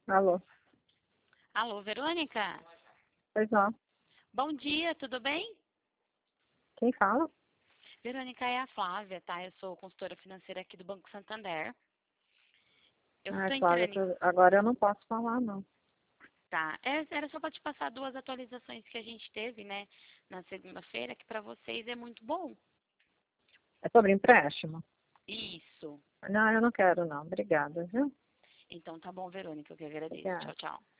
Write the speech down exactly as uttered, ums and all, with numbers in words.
Alô? Alô, Verônica? Pois não. Bom dia, tudo bem? Quem fala? Verônica, é a Flávia, tá? Eu sou consultora financeira aqui do Banco Santander. Eu Ai, estou Flávia, entrando em... tô- agora eu não posso falar, não. Tá, é- era só para te passar duas atualizações que a gente teve, né, na segunda-feira, que para vocês é muito bom. É sobre empréstimo? Isso. Não, eu não quero, não. Obrigada, viu? Então tá bom, Verônica, eu que agradeço. Obrigada. Tchau, tchau.